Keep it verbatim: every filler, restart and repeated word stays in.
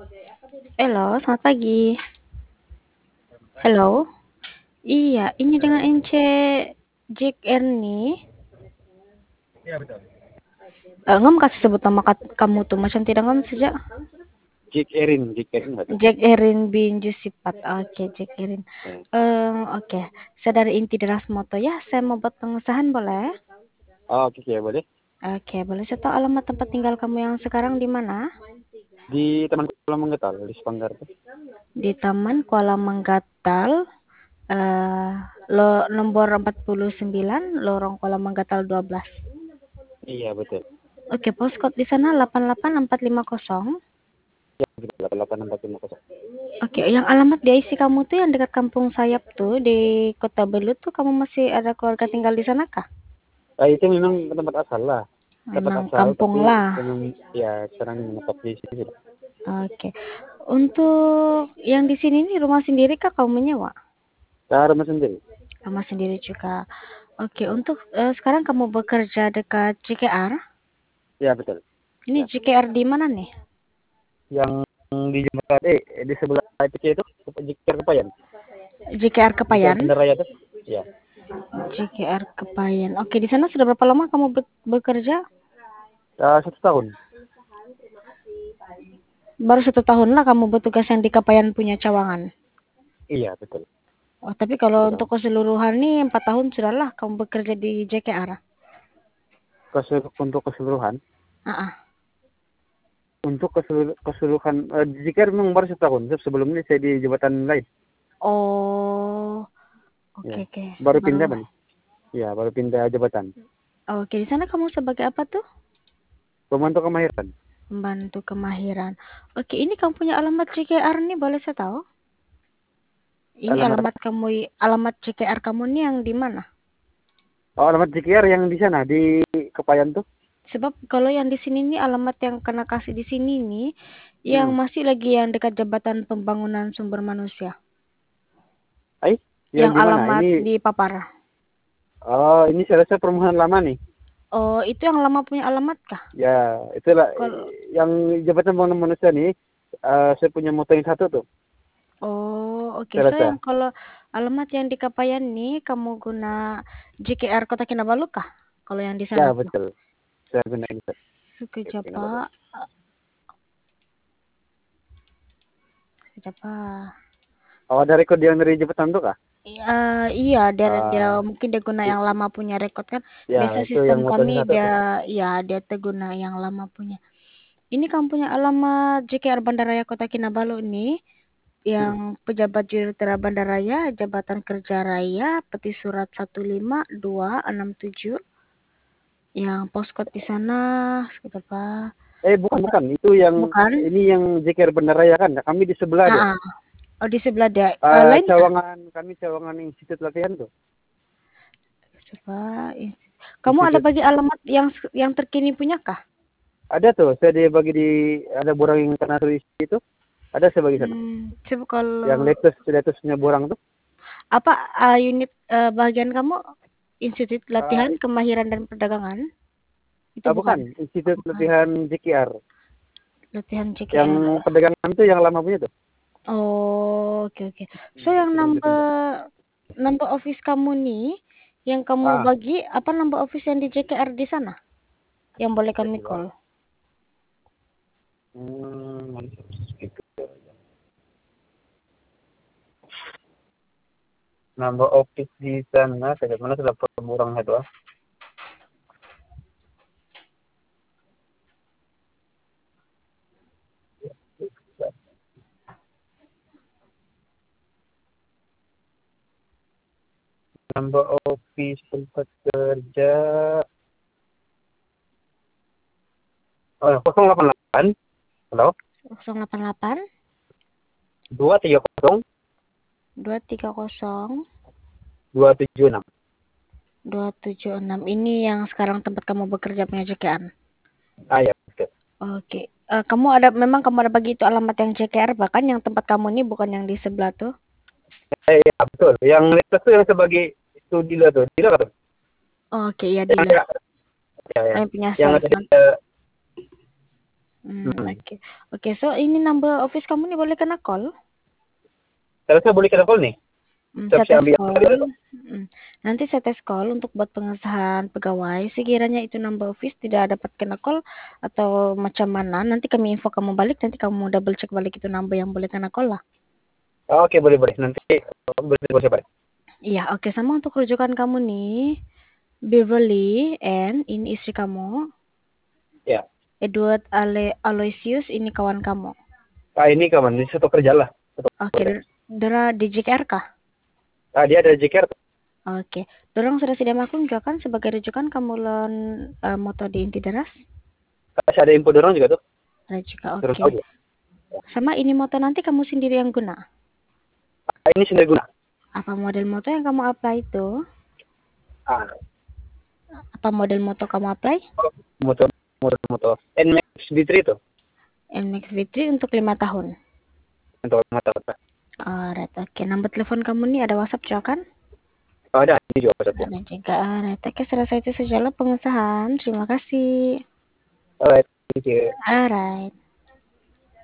Halo, selamat pagi. Halo? Iya, ini dengan Ence Jack Ernie. Iya betul. Eh, ngom kasih sebut nama kat- kamu tuh macam tidak ngom sejak Jake Erin, Jake Erin nggak tuh? Jack Erin bin Jusipat. Oke, Jack Erin. Ya. Eh, oke. Saya dari inti deras moto ya. Saya mau buat pengusahaan boleh? Oh, oke, ya boleh. Oke, boleh saya tahu alamat tempat tinggal kamu yang sekarang di mana? Di teman Kuala Menggetal, di Sepanggar tuh. Di Taman Kuala Manggatal. Eh, lo nomor empat puluh sembilan, Lorong Kuala Manggatal dua belas. Iya betul. Oke, postcode di sana delapan delapan empat lima nol. Ya betul. Delapan delapan empat lima kosong. Oke, yang alamat di I C kamu tuh yang dekat Kampung Sayap tuh di Kota Belut tuh kamu masih ada keluarga tinggal di sana kah? Nah, itu memang tempat asal lah. Tempat Memang asal, kampung tapi lah. memang ya sekarang menetap di sini. Oke. Untuk yang di sini nih rumah sendiri kah kamu menyewa? Nah, rumah sendiri. Rumah sendiri juga. Oke, Ya, untuk eh, sekarang kamu bekerja dekat J K R. ya betul. Ini Ya. J K R di mana nih? Yang di jembatan eh di sebelah I P C itu Jikir Kepayan. J K R J K R Kepayan. Bandaraya tuh. Ya. J K R Kepayan. Oke, di sana sudah berapa lama kamu be- bekerja? Uh, satu tahun. Baru satu tahun lah kamu bertugas yang di Kepayan punya cawangan. Iya betul. Oh, tapi kalau Satu untuk tahun. keseluruhan nih empat tahun sudahlah kamu bekerja di J K R. Kesel- untuk keseluruhan. Ah, ah. Untuk keseluruhan, keseluruhan uh, jika memang baru setahun sebelumnya saya di jabatan lain Oh, oke ya, oke. baru Baru. pindah bang, ya baru pindah jabatan, Oke, di sana kamu sebagai apa tuh? pemantau kemahiran. Membantu kemahiran. Oke, ini kamu punya alamat J K R nih boleh saya tahu? Ini Alamat apa? alamat kamu, alamat J K R kamu nih yang di mana? Oh, alamat J K R yang di sana di Kepayan tuh. Sebab kalau yang di sini nih alamat yang kena kasih di sini nih yang Hmm. masih lagi yang dekat Jabatan Pembangunan Sumber Manusia. Ay, yang Yang di mana alamat ini? di Papar. Oh, ini saya rasa perumahan lama nih. Oh, itu yang lama punya alamat kah? Ya itulah Kalau yang jabatan pembangunan manusia nih. Uh, saya punya moto yang satu tuh, oh, oke. saya So rasa. yang kalau alamat yang di Kapayan nih kamu guna J K R Kota Kinabalu kah? Kalau yang di sana Ya tuh. betul, saya gunain itu. Sekejap, Pak. Sekejap, Pak. Oh, ada rekod yang dari jabatan tuh kah? Iya, iya, dia, dia Uh, mungkin dia guna yang lama punya rekod kan. ya Biasa itu sistem yang moto kami yang satu dia, tuh. ya dia teguna yang lama punya. Ini kamu punya alamat J K R Bandaraya Kota Kinabalu ini, yang Hmm. pejabat juruteraba Bandaraya, Jabatan Kerja Raya, peti surat satu lima dua enam tujuh, yang postcode di sana, sekitar Pak. Eh bukan Kota, bukan itu yang bukan? ini yang J K R Bandaraya kan, kami di sebelah dia. Ah, ah. Oh di sebelah dia. Eh, Uh, lain kah? cawangan kami cawangan institut latihan tuh. Coba. Kamu ada Institut bagi alamat yang yang terkini punya kah? ada tuh, saya dia bagi di ada borang yang kena tulis itu. Ada saya bagi sana. Hmm, coba Yang kalau latest latestnya borang tuh. apa uh, unit uh, bagian kamu Institut Uh, Latihan Kemahiran dan Perdagangan itu uh, bukan? bukan Oh, institut bukan. latihan J K R. Latihan Yang J K R. perdagangan tuh yang lama punya tuh. Oh, oke oke. So Hmm, yang sudah number dipindah. number office kamu nih yang kamu Ah, bagi apa number office yang di J K R di sana? Yang boleh ya kami coba. call. Hmm, gitu. Nambah office di sana, saya mana sudah berborang itu ah. Nambah office tempat kerja. Oh, nol delapan delapan. Halo. nol delapan delapan Dua tiga kosong dua tiga nol dua tujuh enam. dua tujuh enam. Ini yang sekarang tempat kamu bekerja punya J K R. Ah ya, betul. Oke. Eh, kamu ada memang kamu ada bagi itu alamat yang J K R bahkan yang tempat kamu ini bukan yang di sebelah tuh. Eh, ya, betul. Yang latest itu yang sebagai itu dealer tuh. Dealer apa? Oke, ya Yang dealer. ya, ya, ya. Kami punya Yang sales. ada uh, Hmm, Hmm. oke. Oke, so ini number office kamu nih boleh kena call? Kalau saya boleh kena call nih. Hmm, Siap saya saya tes ambil. call. Hmm, Nanti saya tes call untuk buat pengesahan pegawai. Sekiranya itu number office tidak dapat kena call atau macam mana, nanti kami info kamu balik. Nanti kamu double check balik itu number yang boleh kena call lah. Oh, Oke, boleh boleh. Nanti uh, boleh boleh siapa? Iya, oke. Sama untuk rujukan kamu nih, Beverly and ini istri kamu. Ya. Edward Ale Aloysius ini kawan kamu. Ah ini kawan, ini satu kerja lah. Satu Oke, kerja. Dora Dora di J K R kah? Ah dia ada J K R. Oke, dorong sudah sedia maklum juga kan sebagai rujukan kamu lon eh, moto di inti deras? Kasih ada info dorong juga tuh. Ada juga, Terus oke. tahu juga. Sama ini moto nanti kamu sendiri yang guna. Ah, ini sendiri guna. Apa model moto yang kamu apply itu? Ah, Apa model moto kamu apply? motor motor motor N Max B tiga itu N Max V tiga untuk lima tahun. untuk motor. Alright, oke. Nomor telepon kamu nih ada WhatsApp juga kan? Oh, ada ini juga WhatsApp. Ada juga. Alright, oke. Selesai itu sajalah pengesahan. Terima kasih. Alright, thank you. Alright.